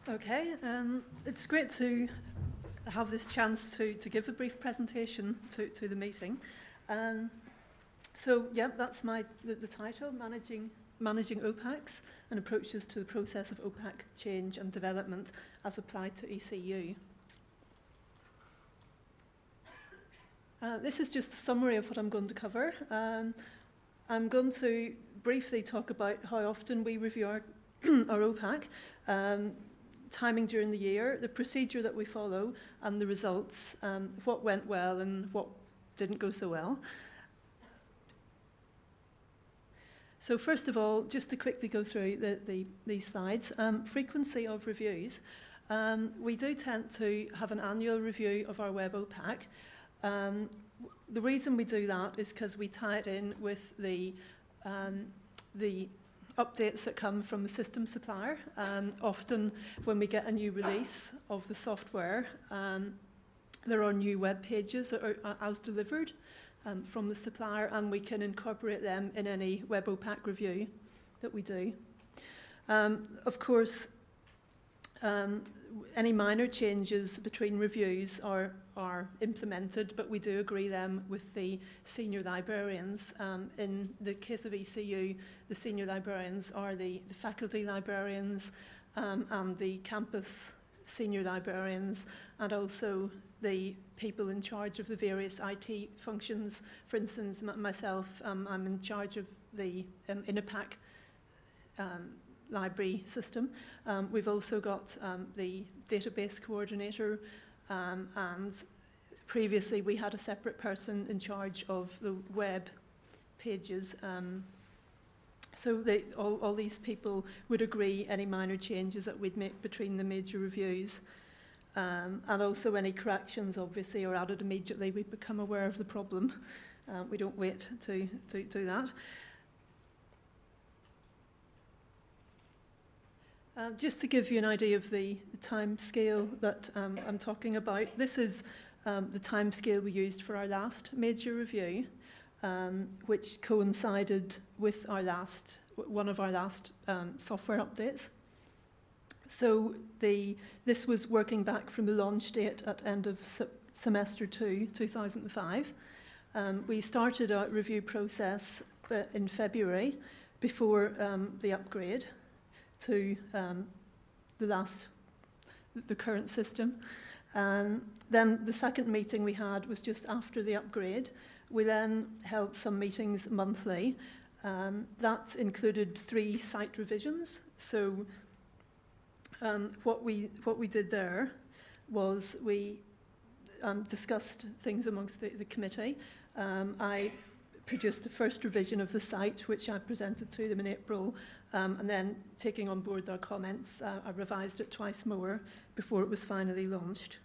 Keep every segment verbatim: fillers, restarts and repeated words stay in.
Okay, um, it's great to have this chance to, to give a brief presentation to, to the meeting. Um, so, yeah, that's my the, the title, Managing Managing O PACs and Approaches to the Process of O PAC Change and Development as Applied to E C U. Uh, this is just a summary of what I'm going to cover. Um, I'm going to briefly talk about how often we review our, our O PAC, um, timing during the year, the procedure that we follow, and the results, um, what went well and what didn't go so well. So first of all, just to quickly go through the, the, these slides, um, frequency of reviews. Um, we do tend to have an annual review of our web O PAC. Um, the reason we do that is because we tie it in with the um, the updates that come from the system supplier. Um, often when we get a new release of the software, um, there are new web pages that are uh, as delivered um, from the supplier, and we can incorporate them in any web O PAC review that we do. Um, of course, um, any minor changes between reviews are, are implemented, but we do agree them with the senior librarians. Um, in the case of E C U, the senior librarians are the, the faculty librarians um, and the campus senior librarians, and also the people in charge of the various I T functions. For instance, m- myself, um, I'm in charge of the um, INAPAC um, library system. Um, we've also got um, the database coordinator, um, and previously we had a separate person in charge of the web pages. Um, so they, all, all these people would agree any minor changes that we'd make between the major reviews. Um, and also any corrections, obviously, are added immediately. We become aware of the problem. Uh, we don't wait to, to do that. Uh, just to give you an idea of the, the time scale that um, I'm talking about, this is um, the time scale we used for our last major review, um, which coincided with our last, one of our last um, software updates. So the this was working back from the launch date at end of se- semester two, two thousand five. Um, we started our review process uh, in February before um, the upgrade to um, the last, the current system. Um, then the second meeting we had was just after the upgrade. We then held some meetings monthly. Um, that included three site revisions. So um, what we what we did there was we um, discussed things amongst the, the committee. Um, I produced the first revision of the site, which I presented to them in April, um, and then taking on board their comments, uh, I revised it twice more before it was finally launched.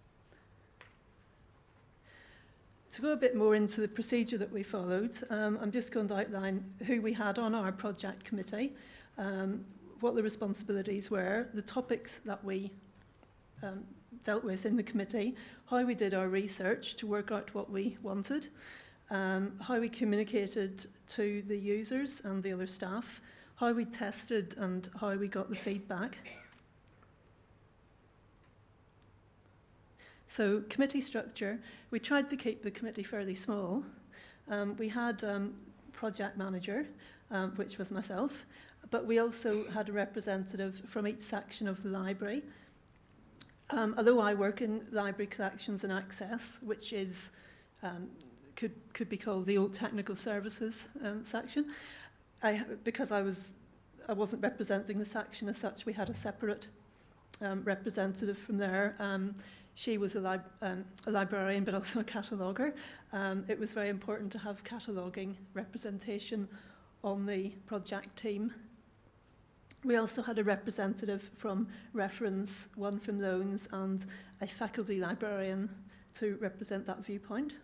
To go a bit more into the procedure that we followed, um, I'm just going to outline who we had on our project committee, um, what the responsibilities were, the topics that we um, dealt with in the committee, how we did our research to work out what we wanted, Um, how we communicated to the users and the other staff, how we tested and how we got the feedback. So committee structure, we tried to keep the committee fairly small. Um, we had um, project manager, um, which was myself, but we also had a representative from each section of the library. Um, although I work in library collections and access, which is um, could could be called the old technical services um, section. I, because I was I wasn't representing the section as such, we had a separate um, representative from there. Um, she was a, lib- um, a librarian, but also a cataloguer. Um, it was very important to have cataloguing representation on the project team. We also had a representative from reference, one from loans, and a faculty librarian to represent that viewpoint.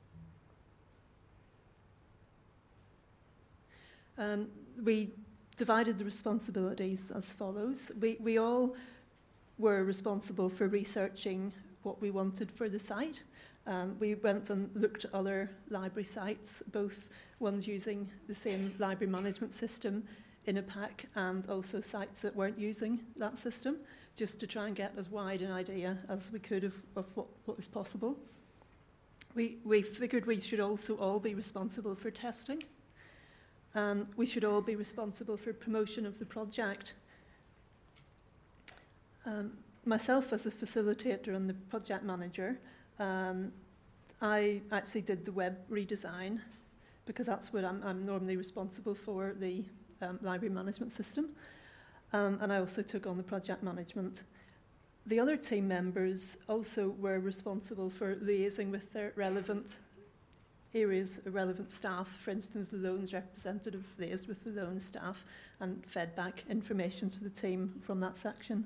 Um, we divided the responsibilities as follows. We, we all were responsible for researching what we wanted for the site. Um, we went and looked at other library sites, both ones using the same library management system, InnoPack and also sites that weren't using that system, just to try and get as wide an idea as we could of, of what, what was possible. We, we figured we should also all be responsible for testing. Um, we should all be responsible for promotion of the project. Um, myself as a facilitator and the project manager, um, I actually did the web redesign because that's what I'm, I'm normally responsible for, the um, library management system. Um, and I also took on the project management. The other team members also were responsible for liaising with their relevant areas, relevant staff. For instance, the loans representative liaised with the loans staff and fed back information to the team from that section.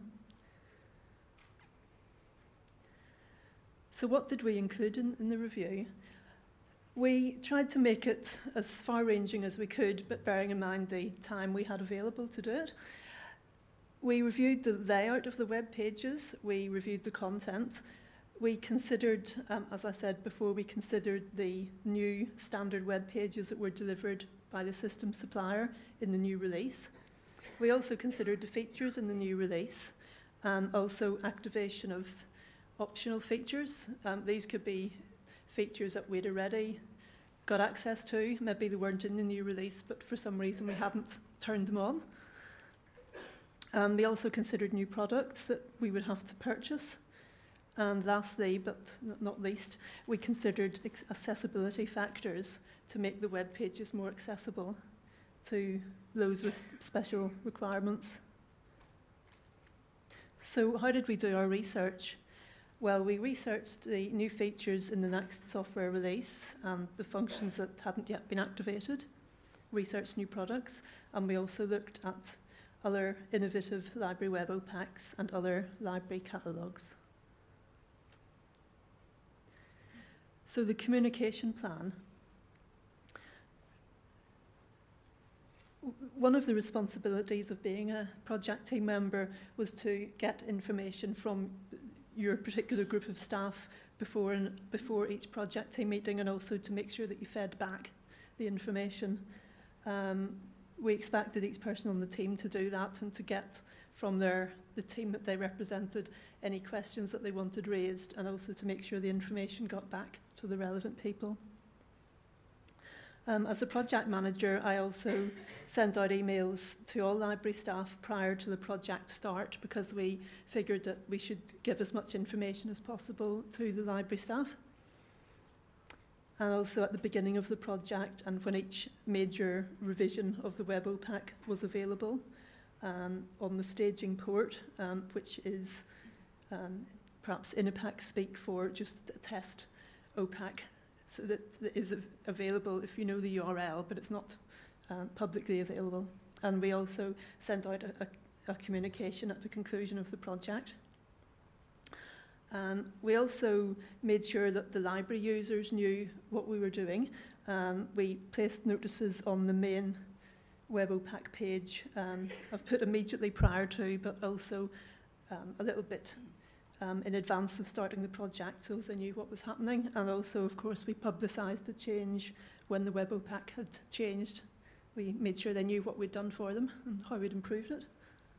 So what did we include in, in the review? We tried to make it as far-ranging as we could, but bearing in mind the time we had available to do it. We reviewed the layout of the web pages, we reviewed the content, we considered, um, as I said before, we considered the new standard web pages that were delivered by the system supplier in the new release. We also considered the features in the new release, and also activation of optional features. Um, these could be features that we'd already got access to, maybe they weren't in the new release, but for some reason we hadn't turned them on. Um, we also considered new products that we would have to purchase. And lastly, but not least, we considered accessibility factors to make the web pages more accessible to those with special requirements. So how did we do our research? Well, we researched the new features in the next software release and the functions that hadn't yet been activated, researched new products, and we also looked at other innovative library web packs and other library catalogues. So the communication plan. One of the responsibilities of being a project team member was to get information from your particular group of staff before and before each project team meeting, and also to make sure that you fed back the information. Um, we expected each person on the team to do that and to get from their the team that they represented any questions that they wanted raised, and also to make sure the information got back to the relevant people. Um, as a project manager, I also sent out emails to all library staff prior to the project start, because we figured that we should give as much information as possible to the library staff. And also at the beginning of the project, and when each major revision of the web pack was available, um, on the staging port, um, which is um, perhaps InnoPack speak for just a test O PAC, so that, that is av- available if you know the U R L, but it's not um, publicly available. And we also sent out a, a, a communication at the conclusion of the project. Um, we also made sure that the library users knew what we were doing. Um, we placed notices on the main web pack page. Um, I've put immediately prior to, but also um, a little bit um, in advance of starting the project, so they knew what was happening. And also, of course, we publicised the change when the web pack had changed. We made sure they knew what we'd done for them and how we'd improved it.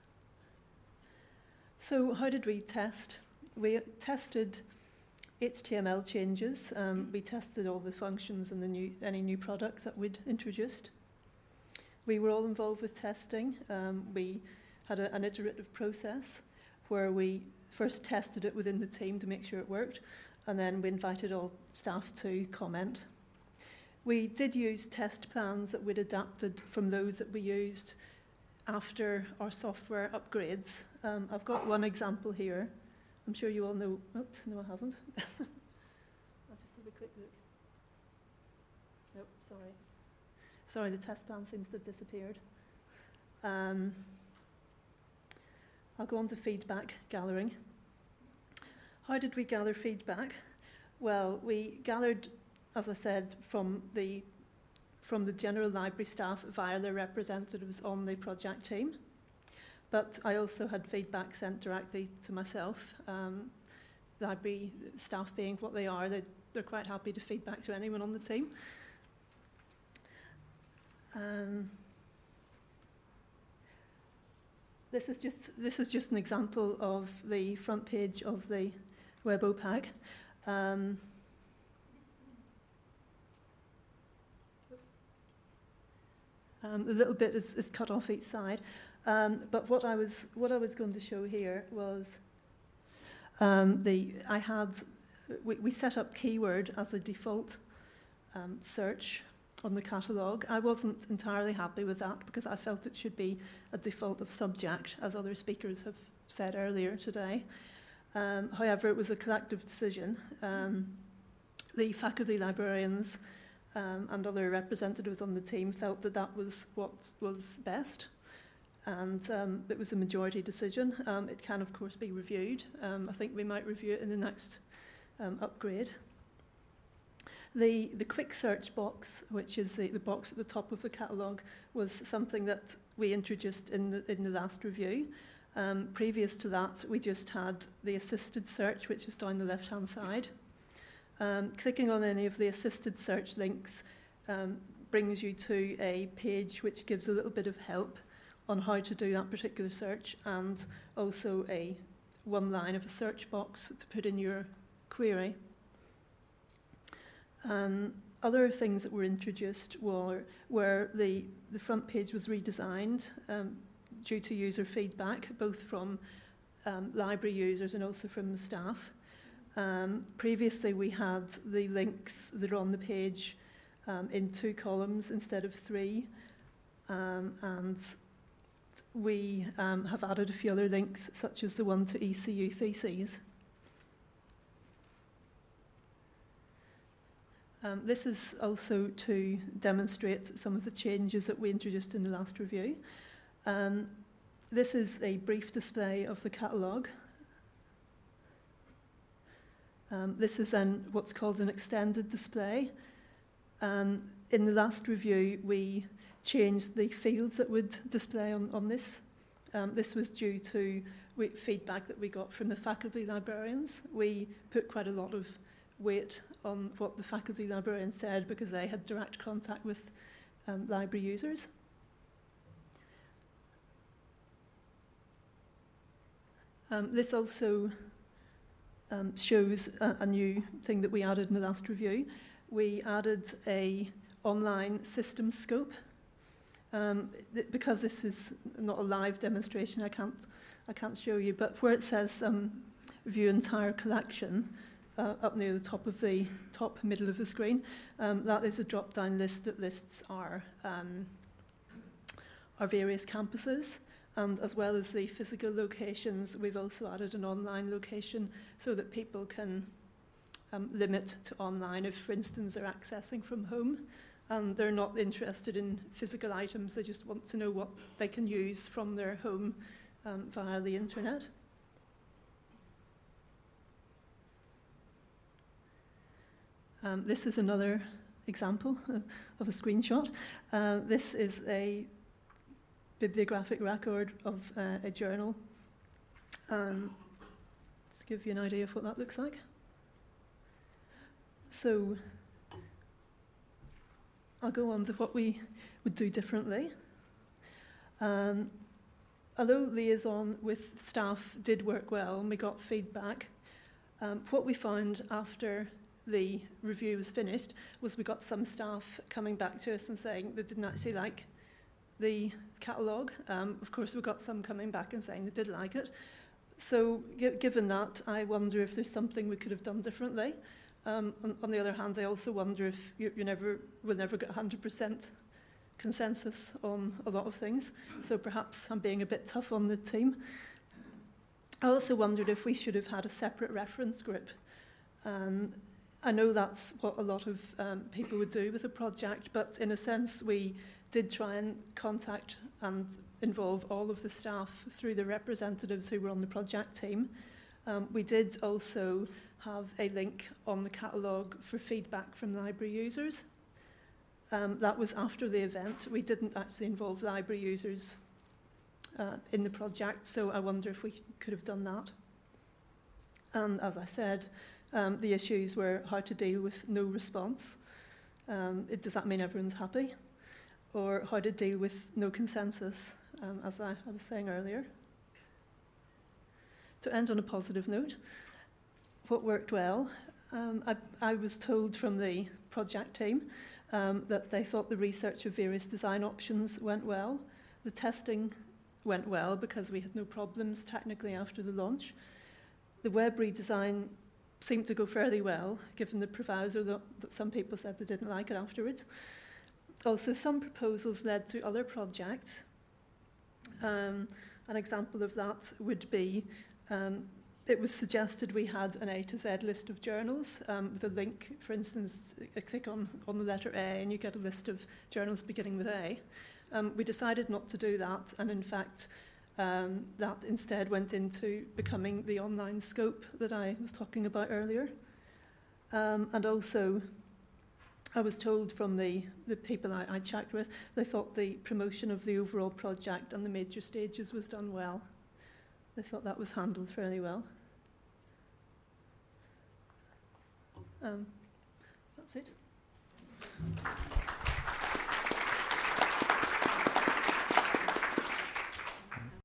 So how did we test? We tested H T M L changes. Um, we tested all the functions and the new, any new products that we'd introduced. We were all involved with testing. Um, we had a, an iterative process where we first tested it within the team to make sure it worked, and then we invited all staff to comment. We did use test plans that we'd adapted from those that we used after our software upgrades. Um, I've got one example here. I'm sure you all know. Oops, no, I haven't. I'll just have a quick look. Nope, sorry. Sorry, the test plan seems to have disappeared. Um, I'll go on to feedback gathering. How did we gather feedback? Well, we gathered, as I said, from the from the general library staff via their representatives on the project team. But I also had feedback sent directly to myself. Um, library staff being what they are, they, they're quite happy to feedback to anyone on the team. Um, this is just this is just an example of the front page of the Webo pack. Um, um, a little bit is, is cut off each side, um, but what I was what I was going to show here was um, the I had we, we set up keyword as a default um, search on the catalogue. I wasn't entirely happy with that because I felt it should be a default of subject, as other speakers have said earlier today. Um, however, it was a collective decision. Um, the faculty librarians um, and other representatives on the team felt that that was what was best, and um, it was a majority decision. Um, it can, of course, be reviewed. Um, I think we might review it in the next um, upgrade. The, the quick search box, which is the, the box at the top of the catalogue, was something that we introduced in the, in the last review. Um, previous to that, we just had the assisted search, which is down the left-hand side. Um, clicking on any of the assisted search links um, brings you to a page which gives a little bit of help on how to do that particular search, and also a one line of a search box to put in your query. Um, other things that were introduced were where the, the front page was redesigned um, due to user feedback, both from um, library users and also from the staff. Um, previously, we had the links that are on the page um, in two columns instead of three, um, and we um, have added a few other links, such as the one to E C U theses. Um, this is also to demonstrate some of the changes that we introduced in the last review. Um, this is a brief display of the catalogue. Um, this is then what's called an extended display. Um, in the last review, we changed the fields that would display on, on this. Um, this was due to we, feedback that we got from the faculty librarians. We put quite a lot of weight on what the faculty librarians said because they had direct contact with um, library users. Um, this also um, shows a, a new thing that we added in the last review. We added a online system scope. Um, th- because this is not a live demonstration, I can't, I can't show you, but where it says um, view entire collection, Uh, up near the top of the top middle of the screen, um, that is a drop-down list that lists our um, our various campuses, and as well as the physical locations, we've also added an online location so that people can um, limit to online if, for instance, they're accessing from home and they're not interested in physical items, they just want to know what they can use from their home um, via the internet. Um, this is another example uh, of a screenshot. Uh, this is a bibliographic record of uh, a journal. Um, just to give you an idea of what that looks like. So I'll go on to what we would do differently. Um, although liaison with staff did work well and we got feedback, um, what we found after the review was finished was we got some staff coming back to us and saying they didn't actually like the catalogue. Um, of course, we got some coming back and saying they did like it. So g- given that, I wonder if there's something we could have done differently. Um, on, on the other hand, I also wonder if you, you never will never get one hundred percent consensus on a lot of things. So perhaps I'm being a bit tough on the team. I also wondered if we should have had a separate reference group. Um, I know that's what a lot of um, people would do with a project, but in a sense we did try and contact and involve all of the staff through the representatives who were on the project team. Um, we did also have a link on the catalogue for feedback from library users. Um, that was after the event. We didn't actually involve library users uh, in the project, so I wonder if we could have done that. And as I said, Um, the issues were how to deal with no response. Um, it, does that mean everyone's happy? Or how to deal with no consensus? um, as I, I was saying earlier. To end on a positive note, what worked well, um, I, I was told from the project team um, that they thought the research of various design options went well. The testing went well because we had no problems technically after the launch. The web redesign seemed to go fairly well, given the proviso that, that some people said they didn't like it afterwards. Also, some proposals led to other projects. Um, an example of that would be, um, it was suggested we had an A to Z list of journals um, with a link. For instance, I click on, on the letter A and you get a list of journals beginning with A. Um, we decided not to do that, and in fact, um, that instead went into becoming the online scope that I was talking about earlier. Um, and also, I was told from the, the people I, I checked with, they thought the promotion of the overall project and the major stages was done well. They thought that was handled fairly well. Um, that's it.